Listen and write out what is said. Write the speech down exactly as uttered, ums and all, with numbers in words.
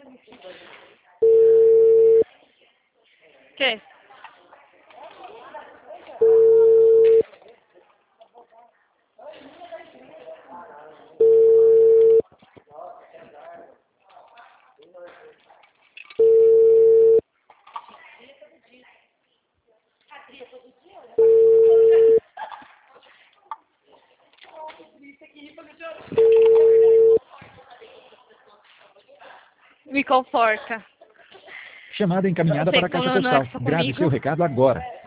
Que? Me conforta. Chamada encaminhada Você para a caixa não, não é postal. só Grave comigo. seu recado agora.